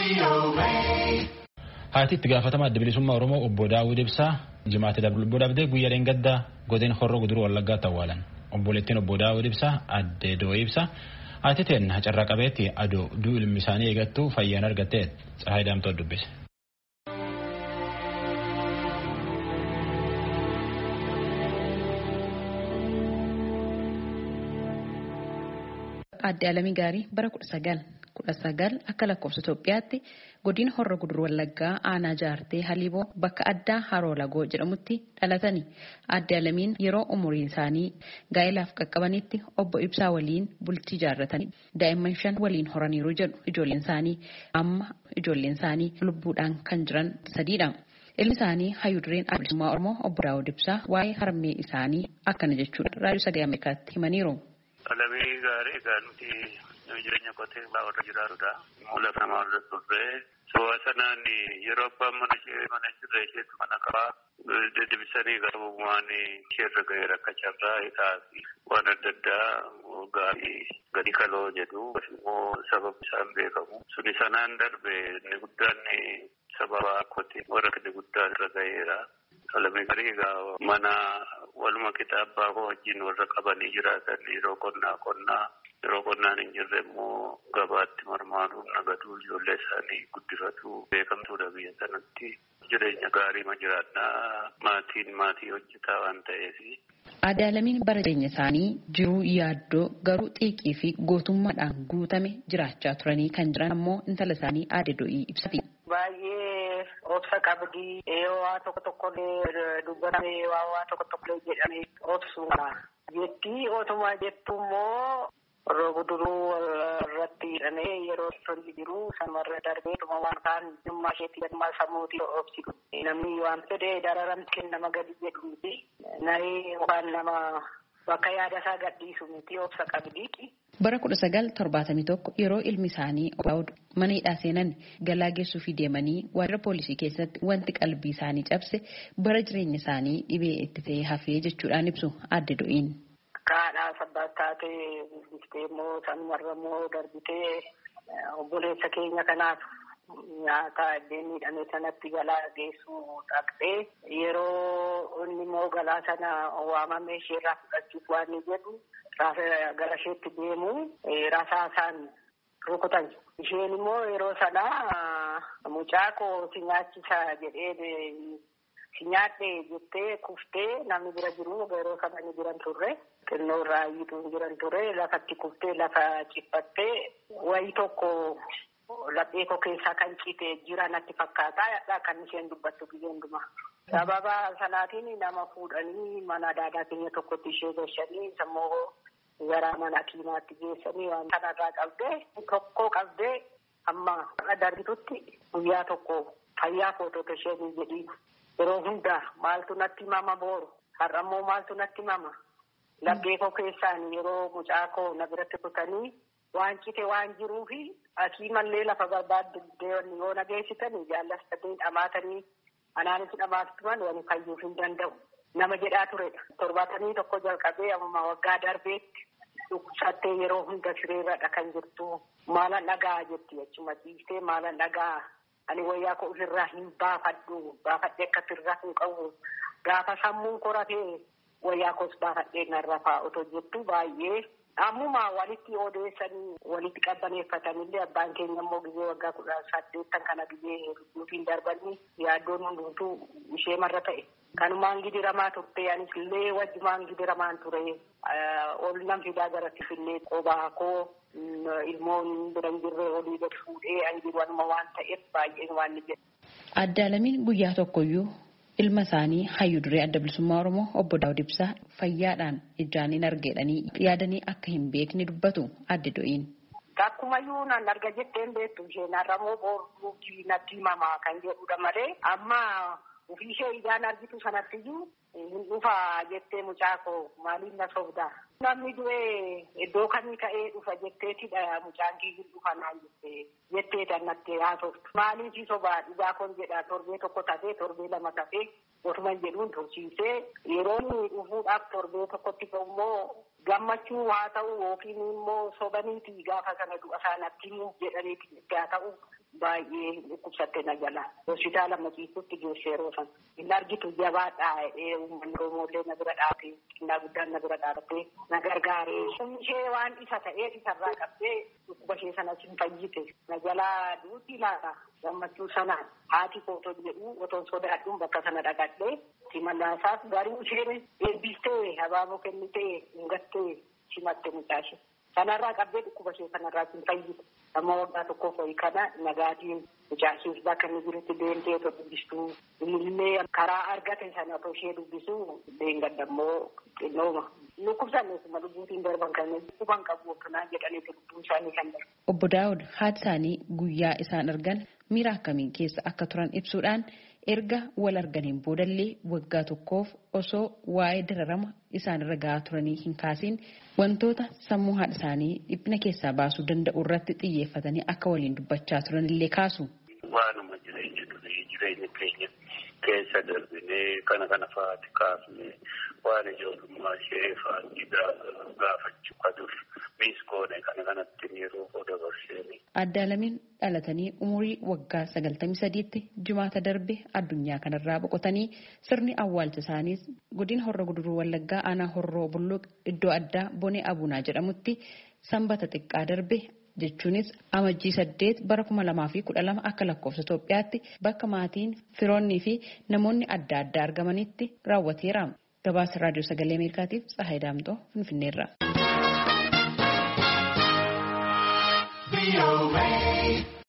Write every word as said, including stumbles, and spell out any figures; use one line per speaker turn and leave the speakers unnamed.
Haati itti gaafatama adda bilisummaa Oromoo obbo Daawud Ibsaa jimaate dablubboo dhabdee guyyaa dheengaddaa godina Horroo Guduruu Wallaggaatti awwaalan. Obboleettiin obbo Daawud Ibsaa adde Doo'ii Ibsaa haati teenna carraa qabeetti adoo duu ilmi isaanii eegattu fayyaan argattee Tsahaay Daamtoo dubbise.
Adde Alamii Gaarii bara kudha sagal kudha sagal akka lakkoofsa Itoophiyaatti godina Horroo Guduruu Wallaggaa aanaa jaartee Haliiboo bakka addaa Haroo Lagoo jedhamutti dhalatani. Adde Alamiin yeroo umuriin isaanii gaa'ilaaf qaqqabanitti obbo Ibsaa waliin bultii jaarratanii daa'imman shan waliin horaniiru jedhu ijoolleen isaanii. Amma ijoolleen isaanii lubbuudhaan kan jiran sadiidha. Ilmi isaanii Hayyuu Dureen Adda Bilisummaa Oromoo obbo Daawud Ibsaa waa'ee harmee isaanii akkana jechuudha raadiyoo sagalee Ameerikaatti himaniiru.
Alamii Gaarii egaa nuti jireenya qotee bulaa warra jiraatudha. Lafa namaa warra turre. Suuraa sanaan yeroo abbaan mana ishee mana jirre isheetu mana qabaa. Deebisanii garbumaan isheerra gahee rakka carraa hidhaa fi waan adda addaa gaarii gadi kaloo jedhu immoo sababni isaan beekamu. Suni sanaan darbe inni guddaan sababa qotee warra gadi guddaan irra gaheera. Alamii Gaarii egaa mana waluma kitaabaa wajjin warra qabanii jiraatan yeroo qonnaa qonnaa yeroo qonnaan hin jirre immoo gabaatti marmaaruun nagaduu ijoollee isaanii guddifatu beekamtuudha biyya sanatti jireenya gaarii ma jiraannaa maatiin maatii hojjetaa waan ta'eef.
Adde Alamiin bara jireenya isaanii jiruu yaaddoo garuu xiiqii fi gootummaadhaan guutame jiraachaa turanii kan jiran ammoo intala isaanii Adde Doo'ii Ibsaati.
Baay'ee obsa qabdii waa tokko tokkollee dubbatame waa tokko tokkollee jedhame obsuudha. Jettii otuma jettu immoo Horroo Guduruu irratti hidhamee yeroo tolli jiru samarra darbee dhuma waan kaan dhimma isheetti dhimma sammuutii obsitu. Namni waan fedhe dararamti nama gadi jedhu miti. Naree waan nama bakka yaada isaa gadhiisu miti obsa qabdii.
Bara kudha sagal torbaatamii tokko yeroo ilmi isaanii Daawud mana hidhaa seenan galaa geessuuf deemanii waajjira poolisii keessatti wanti qalbii isaanii cabse bara jireenya isaanii dhibee itti ta'ee hafee jechuudhaan ibsu Adde Doo'iin.
Kaadhaa sabbaa taatee biftee immoo sanumarra immoo darbitee obboleessa keenya kanaaf nyaata iddeen miidhame sanatti galaa geessuu dhaqxee yeroo inni immoo galaa sana waamamee isheerraa fudhachuuf waan ni jedhu. Raasaa gara isheetti deemu raasaa isaan rukutan. Isheen immoo yeroo sana mucaa koo si nyaachisa jedhee si nyaadhe jettee kuftee namni bira jiru yeroo sana ni jiran turre. Xinnoo irraa iyyuu jiran turre lafatti kuftee lafa ciphattee wayii tokko laphee koo keessaa kan cite jira natti fakkaata kan isheen dubbattu biyya hundumaa. Sababa sanaatiin nama fuudhanii mana daadaa keenya tokkotti ishee gashanii sammoo gara mana kiimaatti geessanii waan kanarraa qabdee tokko qabdee amma darbitutti guyyaa tokko fayyaa footota isheen jedhii yeroo hundaa maaltu natti mama booru har'ammoo maaltu natti mama laphee koo keessaan yeroo mucaa koo na biratti kutanii waan cite waan jiruufi asii mallee lafa barbaadde yoo na geessitanii jaallatanii dhamaatanii anaanis dhamaatuman waan fayyuuf hin danda'u. Nama jedhaa turedha. Torbaatamii tokko jalqabee amma waggaa darbeetti dhukkubsattee yeroo hunda sireerradha kan jirtu. Maalan dhagaa jetti achuma ciistee maalan dhagaa ani wayyaa koo ofirraa hin baafadhu baafadhee akka sirraa hin qabu gaafa sammuun koratee wayyaa koos baafadhee narrafaa otoo jettu baay'ee. Ammuma walitti odeessanii walitti qabbaneeffatanillee abbaan keenya immoo gizee waggaa kudha saddeettan kana gizee nutiin darbanii yaaddoon hundumtuu ishee marra ta'e. Kanumaan gidiramaa turte anis illee wajjumaan gidiramaan ture ol nam fidaa garattif illee qobaa koo ilmoon bira hin jirre olii gad fuudhee anjiru anuma waan ta'eef baay'een waan ni jedhu.
Adde Alamiin guyyaa tokkoyyuu ilma isaanii Hayyuu Duree Adda Bilisummaa Oromoo obbo Daawud Ibsaa fayyaadhaan ijaan argeedhanii yaadanii akka hin beekne dubbatu Adde Doo'iin.
Takkumayyuu nan arga jetteen beektu isheen har'amoo booruu natti himamaa kan jedhudha malee amma ofii ishee ijaan argitu sanattiyyuu hin dhufa jettee mucaa koo maaliin na sobdaa. Namni du'ee iddoo kamii ka'ee dhufa jetteetidha mucaan kiyyu dhufa naan jettee jetteetan natti haasoftu. Maaliif sobaa dhugaa koon jedha torbee tokko tafee torbee lama tafee otuman jedhuun tursiisee yeroo inni dhufuudhaaf torbee tokkotti immoo gammachuu haa ta'u yookiin immoo sobaniitii gaafa sana du'a isaanitti jedhaniiti itti haa ta'u baay'ee dhukkubsatte na jala hospitaala maciisutti geesse yeroo sana hin argitu jabaadhaa jedhee uummanni Oromoolee na bira dhaabee xinnaa guddaan na bira dhaabatee na gargaaree ishee waan isa ta'ee isarraa qabdee dhukkuba ishee sanas hin fayyite na jalaa duuti laata gammachuu sana haati kooton jedhu otoon sodaadhuun bakka sana dhaqadhee simannaasaaf garuu isheen eebbistee habaaboo kennitee hungattee simatte mucaashi kanarraa qabdee dhukkuba ishee kanarraa hin fayyite amma waggaa tokkoof ho'i kana nagaatiin mucaashiif bakka inni jirutti deemtee otoo dubbistuu illee karaa argate sana otoo ishee dubbisuu deengaddammoo xinnooma dhukkubsanneesuma lubbuutiin darban kan dhukkuban qabu akkanaa jedhaniiti lubbuun isaanii kan darbu.
Obbo Daawud haati isaanii guyyaa isaan argan miira akkamiin keessa akka turan ibsuudhaan erga wal arganiin boodallee waggaa tokkoof osoo waa'ee dararama isaanirra gahaa turanii hin kaasiin wantoota sammuu haadha isaanii dhiphina keessaa baasuu danda'u irratti xiyyeeffatanii akka waliin dubbachaa turan illee kaasu.
Waanuma jireenya durii jireenya keenya keessa darbinee kana kana fa'aati kaasnee waan ijoollummaa ishee fa'aati gaafachuu qabuuf miiskoone kana kanatti yeroo dabarseeni.
Adde Alamiin dhalatanii umurii waggaa sagaltamii sadiitti jimaata darbe addunyaa kanarraa boqotanii sirni awwaalcha isaaniis godina Horroo Guduruu Wallaggaa aanaa Horroo Bulluq iddoo addaa Bonee Abunaa jedhamutti sanbata xiqqaa darbe jechuunis amajjii saddeet bara kuma lamaa fi kudha lama akka lakkoofsa Itoophiyaatti bakka maatiin firoonnii fi namoonni adda addaa argamanitti raawwateera. Gabaasa raadiyoo sagalee Ameerikaatiif Tsahaay Daamtoo Finfinneerra.